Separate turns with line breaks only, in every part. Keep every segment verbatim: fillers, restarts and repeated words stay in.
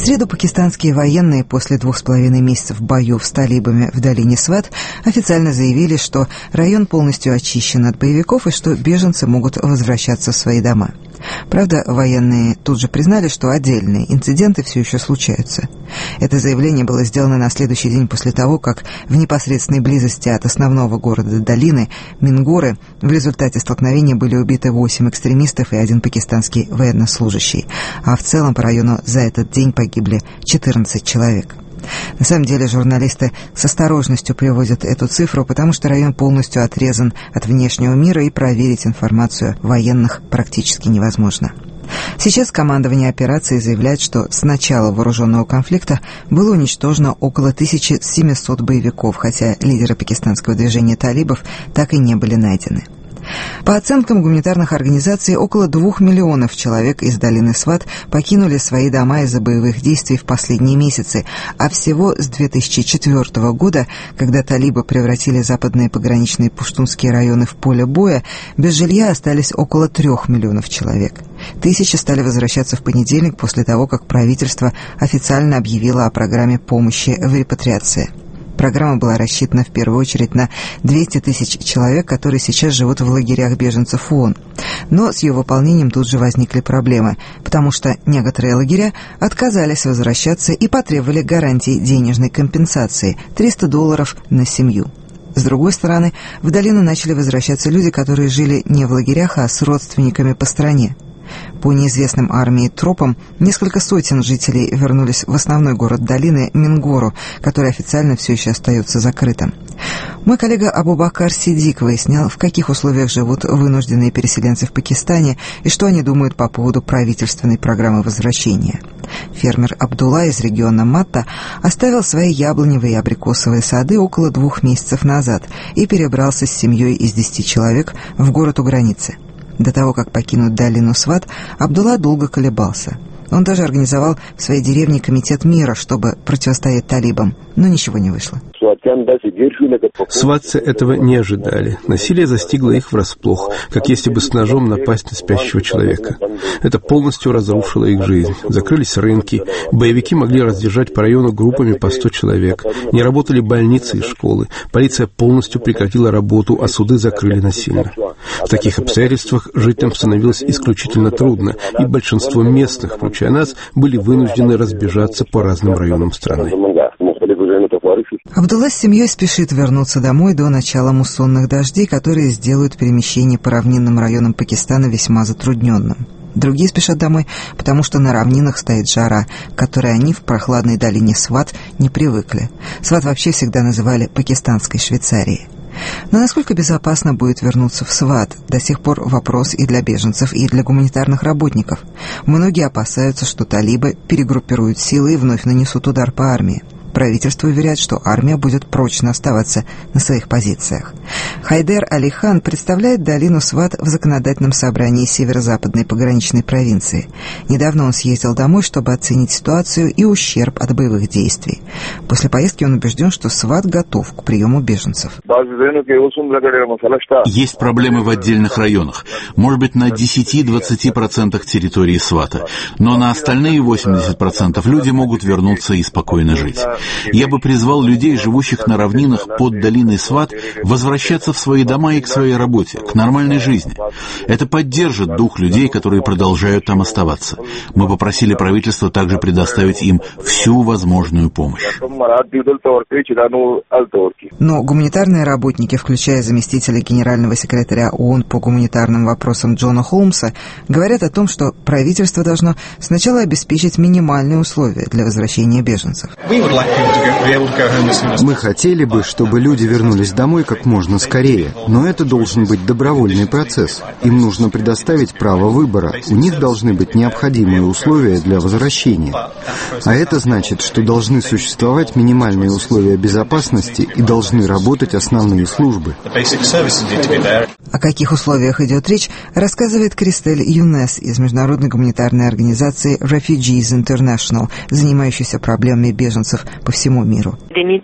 среду пакистанские военные после двух с половиной месяцев боев с талибами в долине Сват официально заявили, что район полностью очищен от боевиков и что беженцы могут возвращаться в свои дома. Правда, военные тут же признали, что отдельные инциденты все еще случаются. Это заявление было сделано на следующий день после того, как в непосредственной близости от основного города долины, Мингоры, в результате столкновения были убиты восемь экстремистов и один пакистанский военнослужащий, а в целом по району за этот день погибли четырнадцать человек. На самом деле журналисты с осторожностью приводят эту цифру, потому что район полностью отрезан от внешнего мира и проверить информацию военных практически невозможно. Сейчас командование операции заявляет, что с начала вооруженного конфликта было уничтожено около тысячи семисот боевиков, хотя лидеры пакистанского движения талибов так и не были найдены. По оценкам гуманитарных организаций, около двух миллионов человек из долины Сват покинули свои дома из-за боевых действий в последние месяцы, а всего с две тысячи четвёртого года, когда талибы превратили западные пограничные пуштунские районы в поле боя, без жилья остались около трех миллионов человек. Тысячи стали возвращаться в понедельник после того, как правительство официально объявило о программе помощи в репатриации. Программа была рассчитана в первую очередь на двести тысяч человек, которые сейчас живут в лагерях беженцев ООН. Но с ее выполнением тут же возникли проблемы, потому что некоторые лагеря отказались возвращаться и потребовали гарантий денежной компенсации – триста долларов на семью. С другой стороны, в долину начали возвращаться люди, которые жили не в лагерях, а с родственниками по стране. По неизвестным армии тропам, несколько сотен жителей вернулись в основной город долины Мингору, который официально все еще остается закрытым. Мой коллега Абубакар Сидик выяснял, в каких условиях живут вынужденные переселенцы в Пакистане и что они думают по поводу правительственной программы возвращения. Фермер Абдулла из региона Матта оставил свои яблоневые и абрикосовые сады около двух месяцев назад и перебрался с семьей из десяти человек в город у границы. До того, как покинуть долину Сват, Абдулла долго колебался. Он даже организовал в своей деревне комитет мира, чтобы противостоять талибам, но ничего не вышло.
Сватцы этого не ожидали. Насилие застигло их врасплох, как если бы с ножом напасть на спящего человека. Это полностью разрушило их жизнь. Закрылись рынки, боевики могли раздержать по району группами по сто человек, не работали больницы и школы, полиция полностью прекратила работу, а суды закрыли насильно. В таких обстоятельствах жителям становилось исключительно трудно, и большинство местных, включая нас, были вынуждены разбежаться по разным районам страны.
Абдулла с семьей спешит вернуться домой до начала муссонных дождей, которые сделают перемещение по равнинным районам Пакистана весьма затрудненным. Другие спешат домой, потому что на равнинах стоит жара, к которой они в прохладной долине Сват не привыкли. Сват вообще всегда называли пакистанской Швейцарией. Но насколько безопасно будет вернуться в Сват, до сих пор вопрос и для беженцев, и для гуманитарных работников. Многие опасаются, что талибы перегруппируют силы и вновь нанесут удар по армии. Правительство уверяет, что армия будет прочно оставаться на своих позициях. Хайдер Алихан представляет долину Сват в законодательном собрании северо-западной пограничной провинции. Недавно он съездил домой, чтобы оценить ситуацию и ущерб от боевых действий. После поездки он убежден, что Сват готов к приему беженцев.
Есть проблемы в отдельных районах, может быть, на десять-двадцать процентов территории Свата, но на остальные восемьдесят процентов люди могут вернуться и спокойно жить. Я бы призвал людей, живущих на равнинах под долиной Сват, возвращаться в свои дома и к своей работе, к нормальной жизни. Это поддержит дух людей, которые продолжают там оставаться. Мы попросили правительство также предоставить им всю возможную помощь.
Но гуманитарные работники, включая заместителя генерального секретаря ООН по гуманитарным вопросам Джона Холмса, говорят о том, что правительство должно сначала обеспечить минимальные условия для возвращения беженцев.
Мы хотели бы, чтобы люди вернулись домой как можно скорее, но это должен быть добровольный процесс. Им нужно предоставить право выбора, у них должны быть необходимые условия для возвращения. А это значит, что должны существовать существовать минимальные условия безопасности и должны работать основные службы.
О каких условиях идет речь, рассказывает Кристель Юнес из международной гуманитарной организации Refugees International, занимающейся проблемами беженцев по всему миру.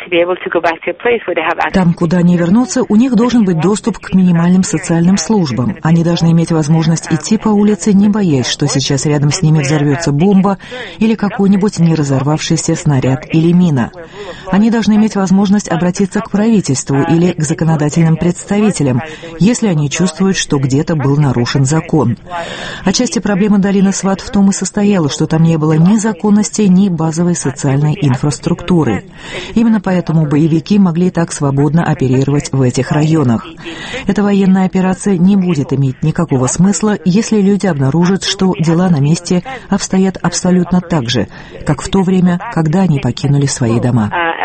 Там, куда они вернутся, у них должен быть доступ к минимальным социальным службам. Они должны иметь возможность идти по улице, не боясь, что сейчас рядом с ними взорвется бомба или какой-нибудь не разорвавшийся снаряд или мина. Они должны иметь возможность обратиться к правительству или к законодательным представителям, если они чувствуют, что где-то был нарушен закон. Отчасти проблема долины Сват в том и состояла, что там не было ни законности, ни базовой социальной инфраструктуры. Именно поэтому боевики могли так свободно оперировать в этих районах. Эта военная операция не будет иметь никакого смысла, если люди обнаружат, что дела на месте обстоят абсолютно так же, как в то время, когда они покинули свои дома.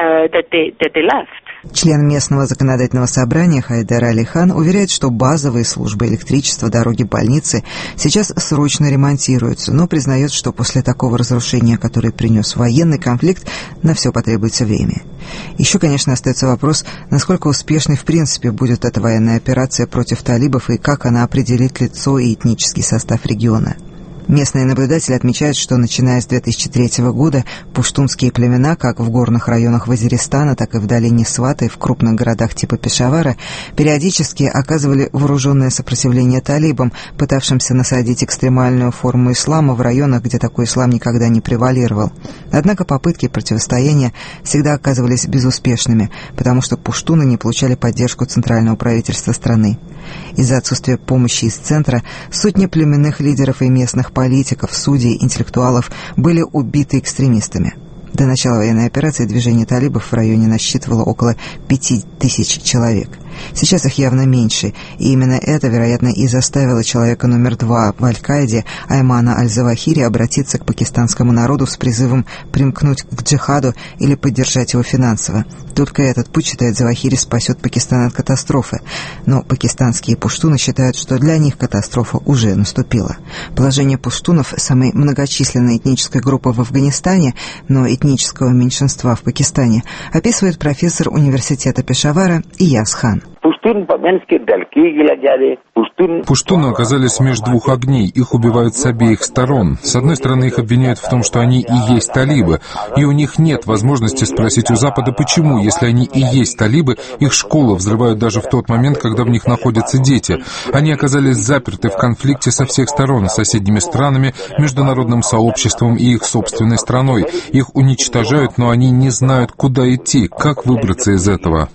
Член местного законодательного собрания Хайдар Алихан уверяет, что базовые службы электричества, дороги, больницы сейчас срочно ремонтируются, но признает, что после такого разрушения, которое принес военный конфликт, на все потребуется время. Еще, конечно, остается вопрос, насколько успешной в принципе будет эта военная операция против талибов и как она определит лицо и этнический состав региона. Местные наблюдатели отмечают, что начиная с две тысячи третьего года пуштунские племена, как в горных районах Вазиристана, так и в долине Свата и в крупных городах типа Пешавара, периодически оказывали вооруженное сопротивление талибам, пытавшимся насадить экстремальную форму ислама в районах, где такой ислам никогда не превалировал. Однако попытки противостояния всегда оказывались безуспешными, потому что пуштуны не получали поддержку центрального правительства страны. Из-за отсутствия помощи из центра сотни племенных лидеров и местных политиков, судей, интеллектуалов были убиты экстремистами. До начала военной операции движение талибов в районе насчитывало около пяти тысяч человек. Сейчас их явно меньше, и именно это, вероятно, и заставило человека номер два в Аль-Каиде, Аймана Аль-Завахири, обратиться к пакистанскому народу с призывом примкнуть к джихаду или поддержать его финансово. Только этот путь, считает Завахири, спасет Пакистан от катастрофы. Но пакистанские пуштуны считают, что для них катастрофа уже наступила. Положение пуштунов, самой многочисленной этнической группы в Афганистане, но этнического меньшинства в Пакистане, описывает профессор университета Пешавара Ияс Хан.
Пуштуны оказались между двух огней, их убивают с обеих сторон. С одной стороны, их обвиняют в том, что они и есть талибы, и у них нет возможности спросить у Запада, почему, если они и есть талибы, их школы взрывают даже в тот момент, когда в них находятся дети. Они оказались заперты в конфликте со всех сторон, с соседними странами, международным сообществом и их собственной страной. Их уничтожают, но они не знают, куда идти, как выбраться из этого.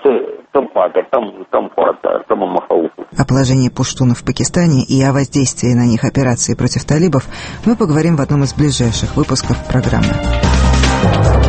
О положении пуштунов в Пакистане и о воздействии на них операции против талибов мы поговорим в одном из ближайших выпусков программы.